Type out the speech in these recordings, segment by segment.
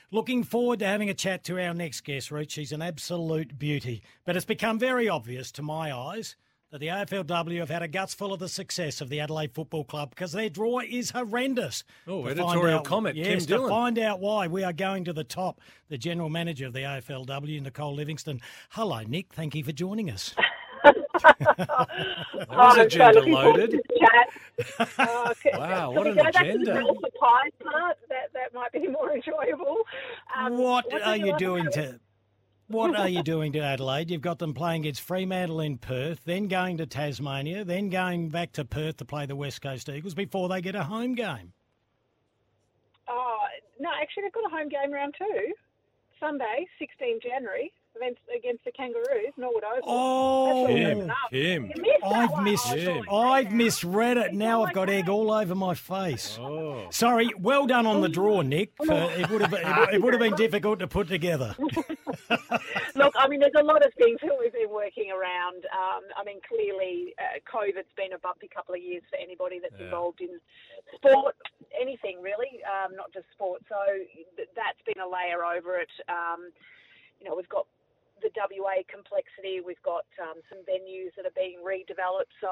Looking forward to having a chat to our next guest, Ruth. She's an absolute beauty. But it's become very obvious to my eyes that the AFLW have had a guts full of the success of the Adelaide Football Club because their draw is horrendous. Oh, editorial comment, Yes, Kim Dillon. to find out why, we are going to the top. The General Manager of the AFLW, Nicole Livingston. Hello, Nick. Thank you for joining us. That was agenda-loaded. Wow, what an agenda. The surprise part, that might be more enjoyable. What are you doing to Adelaide? You've got them playing against Fremantle in Perth, then going to Tasmania, then going back to Perth to play the West Coast Eagles before they get a home game. Oh, no, actually they've got a home game round 2, Sunday, 16 January. Against the Kangaroos, Norwood Oval. Oh, Kim. I've misread it. Now I've got egg all over my face. Oh. Sorry, well done on the draw, Nick. It would have been difficult to put together. Look, I mean, there's a lot of things that we've been working around. Clearly, COVID's been a bumpy couple of years for anybody that's involved in sport, anything really, not just sport. So that's been a layer over it. We've got the WA complexity. We've got some venues that are being redeveloped. So,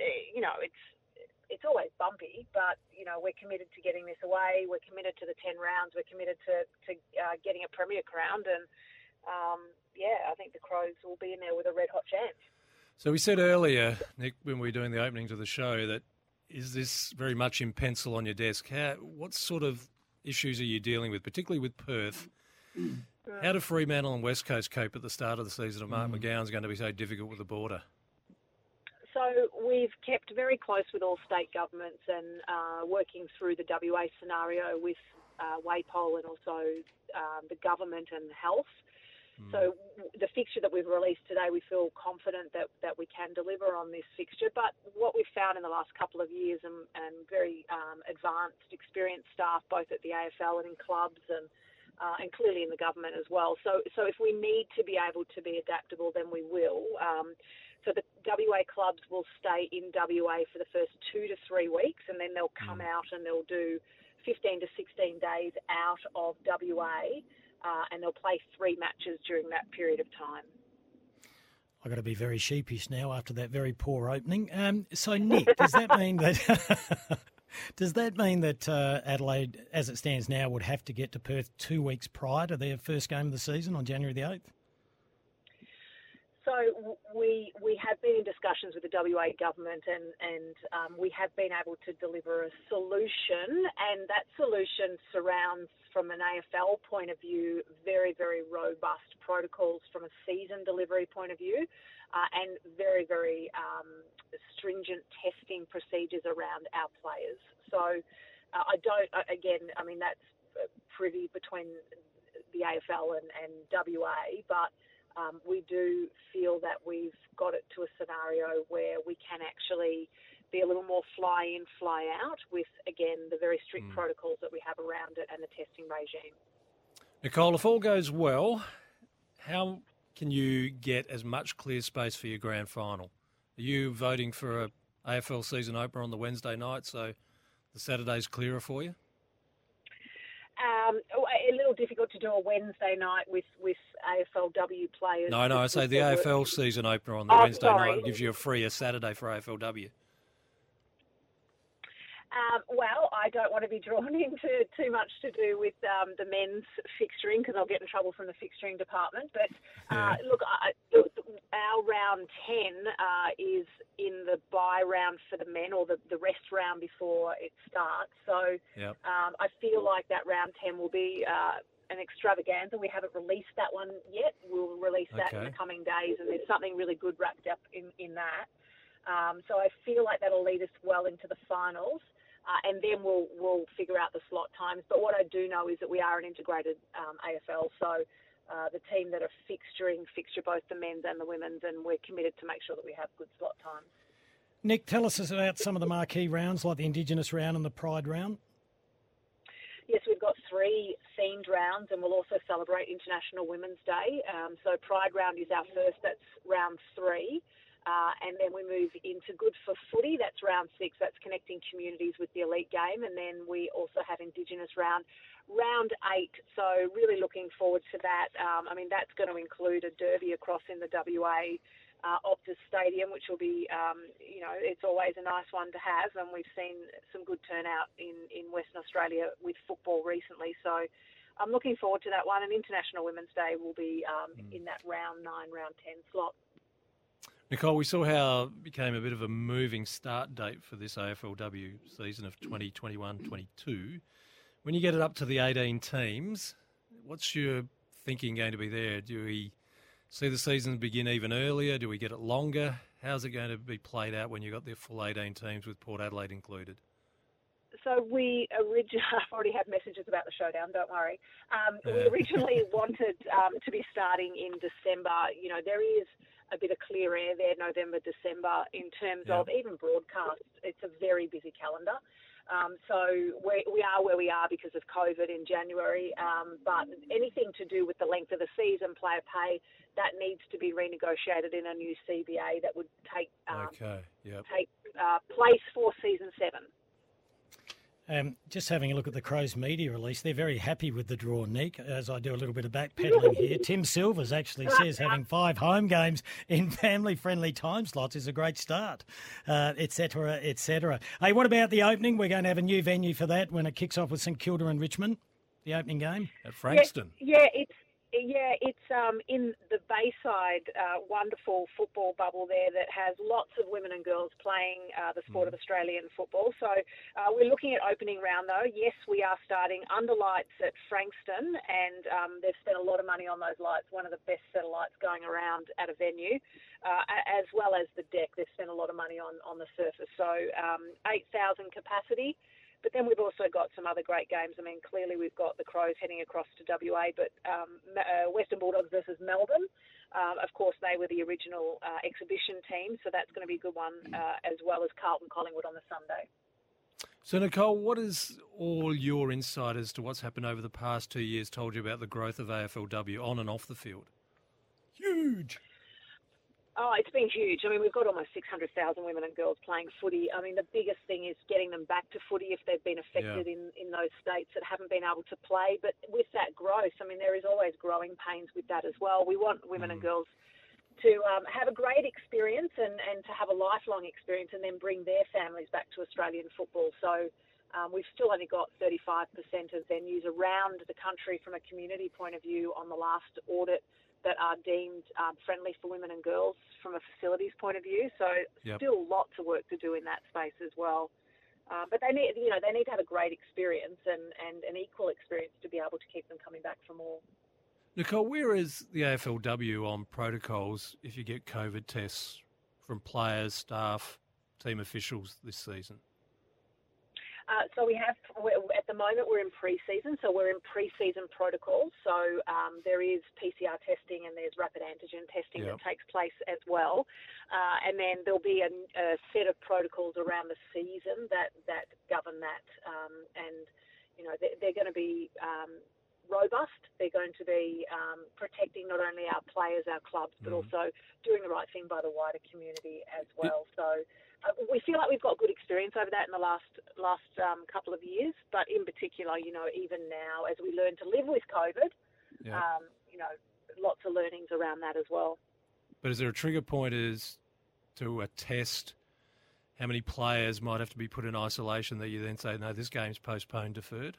it's always bumpy, but, we're committed to getting this away. We're committed to the 10 rounds. We're committed to getting a Premier crowned. And, I think the Crows will be in there with a red-hot chance. So we said earlier, Nick, when we were doing the opening to the show, that is this very much in pencil on your desk? What sort of issues are you dealing with, particularly with Perth? How do Fremantle and West Coast cope at the start of the season if Mark McGowan's going to be so difficult with the border? So we've kept very close with all state governments and working through the WA scenario with WAPOL and also the government and health. So the fixture that we've released today, we feel confident that we can deliver on this fixture. But what we've found in the last couple of years and very advanced, experienced staff, both at the AFL and in clubs and clearly in the government as well. So if we need to be able to be adaptable, then we will. So the WA clubs will stay in WA for the first 2 to 3 weeks, and then they'll come out and they'll do 15 to 16 days out of WA, and they'll play 3 matches during that period of time. I've got to be very sheepish now after that very poor opening. So, Nick, does that mean that... Does that mean that Adelaide, as it stands now, would have to get to Perth 2 weeks prior to their first game of the season on January the 8th? So we have been in discussions with the WA government and we have been able to deliver a solution, and that solution surrounds, from an AFL point of view, very, very robust protocols from a season delivery point of view, and very, very stringent testing procedures around our players. So that's privy between the AFL and WA, but we do feel that we've got it to a scenario where we can actually be a little more fly in, fly out with, again, the very strict protocols that we have around it and the testing regime. Nicole, if all goes well, how can you get as much clear space for your grand final? Are you voting for a AFL season opener on the Wednesday night so the Saturday's clearer for you? A little difficult to do a Wednesday night with AFLW players. No, I say the AFL season opener on the Wednesday night gives you a freer Saturday for AFLW. Well, I don't want to be drawn into too much to do with the men's fixturing because I'll get in trouble from the fixturing department. But look, our round 10 is in the bye round for the men, or the rest round before it starts. So I feel like that round 10 will be an extravaganza. We haven't released that one yet. We'll release that in the coming days, and there's something really good wrapped up in that. So I feel like that'll lead us well into the finals. And then we'll figure out the slot times. But what I do know is that we are an integrated AFL, so the team that are fixture both the men's and the women's, and we're committed to make sure that we have good slot times. Nick, tell us about some of the marquee rounds, like the Indigenous round and the Pride round. Yes, we've got 3 themed rounds, and we'll also celebrate International Women's Day. So Pride round is our first. That's round 3. And then we move into Good for Footy. That's round 6. That's connecting communities with the elite game. And then we also have Indigenous round 8. So really looking forward to that. That's going to include a derby across in the WA Optus Stadium, which will be, it's always a nice one to have. And we've seen some good turnout in Western Australia with football recently. So I'm looking forward to that one. And International Women's Day will be in that round 9, round 10 slot. Nicole, we saw how it became a bit of a moving start date for this AFLW season of 2021-22. When you get it up to the 18 teams, what's your thinking going to be there? Do we see the season begin even earlier? Do we get it longer? How's it going to be played out when you've got the full 18 teams with Port Adelaide included? So I've already had messages about the showdown, don't worry. We originally wanted to be starting in December. There is a bit of clear air there, November, December, in terms of even broadcast. It's a very busy calendar. So we are where we are because of COVID in January. But anything to do with the length of the season, player pay, that needs to be renegotiated in a new CBA that would take place for season 7. Just having a look at the Crows media release, they're very happy with the draw, Nick, as I do a little bit of backpedaling here. Tim Silvers actually says having 5 home games in family-friendly time slots is a great start, et cetera, et cetera. Hey, what about the opening? We're going to have a new venue for that when it kicks off with St Kilda and Richmond, the opening game. At Frankston. It's in the Bayside wonderful football bubble there that has lots of women and girls playing the sport of Australian football. So we're looking at opening round, though. Yes, we are starting under lights at Frankston, and they've spent a lot of money on those lights, one of the best set of lights going around at a venue, as well as the deck. They've spent a lot of money on the surface. So 8,000 capacity. But then we've also got some other great games. Clearly we've got the Crows heading across to WA, but Western Bulldogs versus Melbourne. Of course, they were the original exhibition team, so that's going to be a good one, as well as Carlton Collingwood on the Sunday. So, Nicole, what is all your insight as to what's happened over the past 2 years told you about the growth of AFLW on and off the field? Huge! Oh, it's been huge. We've got almost 600,000 women and girls playing footy. The biggest thing is getting them back to footy if they've been affected in those states that haven't been able to play. But with that growth, there is always growing pains with that as well. We want women and girls to have a great experience and to have a lifelong experience and then bring their families back to Australian football. So we've still only got 35% of venues around the country from a community point of view on the last audit that are deemed friendly for women and girls from a facilities point of view. So still lots of work to do in that space as well. But they need to have a great experience and an equal experience to be able to keep them coming back for more. Nicole, where is the AFLW on protocols if you get COVID tests from players, staff, team officials this season? So at the moment we're in pre-season, so we're in pre-season protocols. So there is PCR testing and there's rapid antigen testing that takes place as well. And then there'll be a set of protocols around the season that govern that. They're going to be robust. They're going to be protecting not only our players, our clubs, but also doing the right thing by the wider community as well. So we feel like we've got good experience over that in the last couple of years, but in particular, even now as we learn to live with COVID, lots of learnings around that as well. But is there a trigger point as to a test? How many players might have to be put in isolation that you then say, no, this game's postponed, deferred?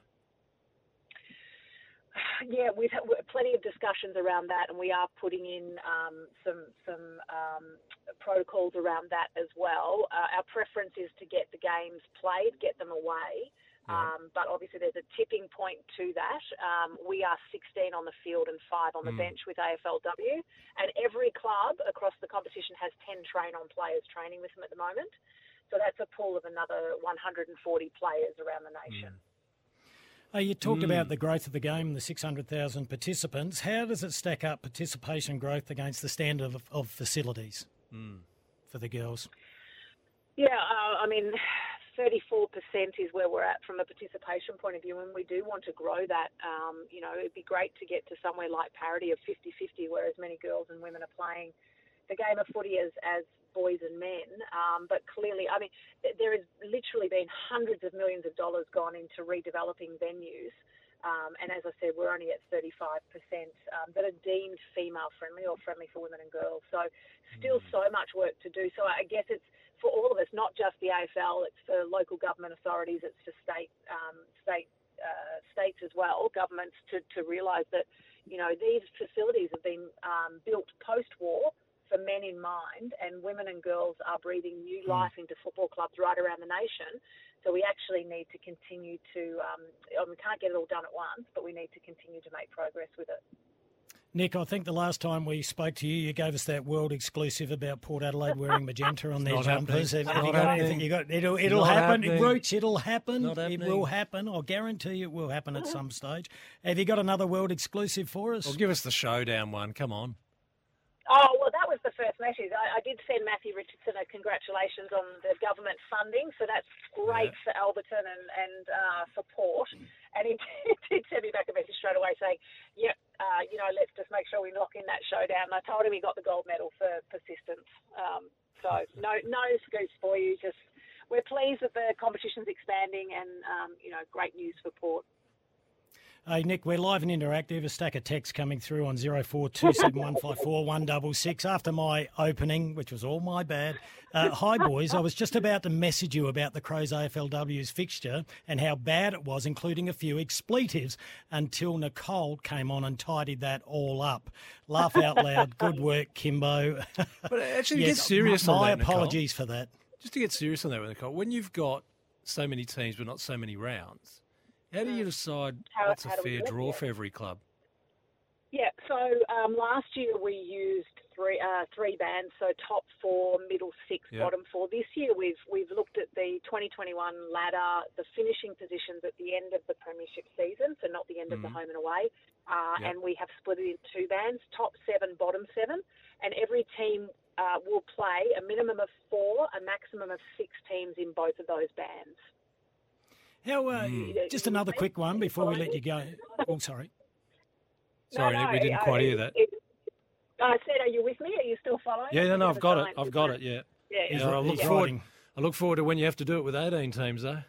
Yeah, we've had plenty of discussions around that, and we are putting in some protocols around that as well. Our preference is to get the games played, get them away, but obviously there's a tipping point to that. We are 16 on the field and 5 on the bench with AFLW, and every club across the competition has 10 train-on players training with them at the moment. So that's a pool of another 140 players around the nation. You talked about the growth of the game, the 600,000 participants. How does it stack up participation growth against the standard of facilities for the girls? Yeah, 34% is where we're at from a participation point of view, and we do want to grow that. It'd be great to get to somewhere like parity of 50-50, where as many girls and women are playing the game of footy as boys and men. But clearly, I mean, there has literally been hundreds of millions of dollars gone into redeveloping venues. And as I said, we're only at 35% that are deemed female-friendly or friendly for women and girls. So still so much work to do. So I guess it's for all of us, not just the AFL, it's for local government authorities, it's for states as well, governments to realise that, you know, these facilities have been built post-war for men in mind, and women and girls are breathing new life into football clubs right around the nation. So we actually need to continue to, we can't get it all done at once, but we need to continue to make progress with it. Nick, I think the last time we spoke to you, you gave us that world exclusive about Port Adelaide wearing magenta on their jumpers. Have you got anything? It'll happen. Roach, it'll happen. It will happen. I'll guarantee you it will happen at some stage. Have you got another world exclusive for us? Well, give us the showdown one. Come on. Oh, well, that was the first message. I did send Matthew Richardson a congratulations on the government funding, so that's great for Alberton and for Port. And he did send me back a message straight away saying, yep, let's just make sure we lock in that showdown. And I told him he got the gold medal for persistence. So no scoops for you. Just we're pleased that the competition's expanding and, great news for Port. Hey, Nick, we're live and interactive. A stack of texts coming through on 0427154166 after my opening, which was all my bad. Hi, boys. I was just about to message you about the Crows AFLW's fixture and how bad it was, including a few expletives, until Nicole came on and tidied that all up. Laugh out loud. Good work, Kimbo. But actually, get serious on that, My apologies for that. Just to get serious on that, Nicole, when you've got so many teams but not so many rounds, how do you decide what's a fair draw for every club? Yeah, so last year we used three bands, so top four, middle six, bottom four. This year we've looked at the 2021 ladder, the finishing positions at the end of the premiership season, so not the end of the home and away, and we have split it in two bands, top seven, bottom seven, and every team will play a minimum of 4, a maximum of 6 teams in both of those bands. How? Just another quick one before we let you go. Oh, sorry. Sorry, Nick, we didn't quite hear that. I said, are you with me? Are you still following? Yeah, no, I've got it. I've got it, yeah. Yeah. I look forward to when you have to do it with 18 teams, though.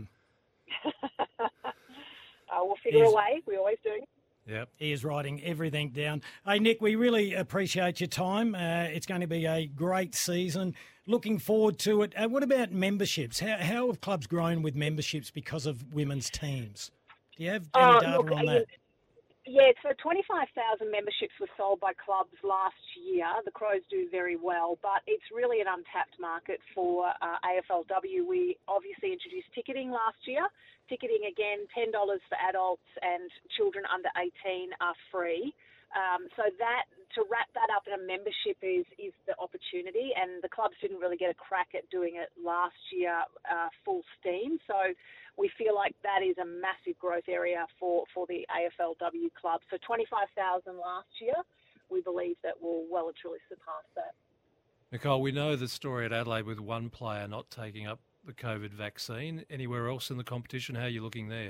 We'll figure a way. We always do. Yep. He is writing everything down. Hey, Nick, we really appreciate your time. It's going to be a great season. Looking forward to it. What about memberships? How have clubs grown with memberships because of women's teams? Do you have any data on that? Yeah, so 25,000 memberships were sold by clubs last year. The Crows do very well, but it's really an untapped market for AFLW. We obviously introduced ticketing last year. Ticketing, again, $10 for adults, and children under 18 are free. So that to wrap that up in a membership is the opportunity, and the clubs didn't really get a crack at doing it last year full steam. So we feel like that is a massive growth area for the AFLW club. So 25,000 last year, we believe that we'll well and truly surpass that. Nicole, we know the story at Adelaide with one player not taking up the COVID vaccine. Anywhere else in the competition, how are you looking there?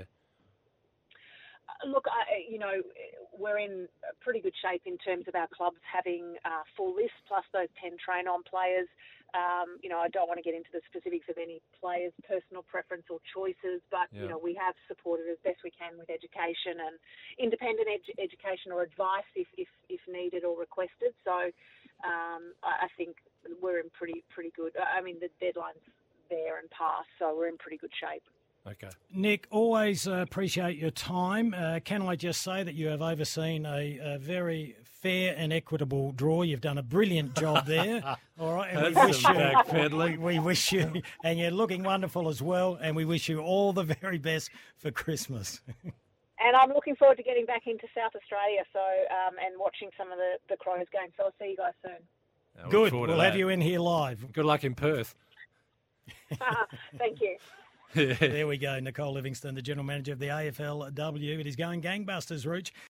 Look, we're in pretty good shape in terms of our clubs having full lists plus those 10 train-on players. I don't want to get into the specifics of any players' personal preference or choices, but, we have supported as best we can with education and independent education or advice if needed or requested. So I think we're in pretty good. I mean, the deadline's there and past, so we're in pretty good shape. Okay. Nick, always appreciate your time. Can I just say that you have overseen a very fair and equitable draw. You've done a brilliant job there. All right. And we wish you, and you're looking wonderful as well, and we wish you all the very best for Christmas. And I'm looking forward to getting back into South Australia and watching some of the Crows games. So I'll see you guys soon. Good. We'll have you in here live. Good luck in Perth. Thank you. There we go. Nicole Livingstone, the General Manager of the AFLW. It is going gangbusters, Rooch.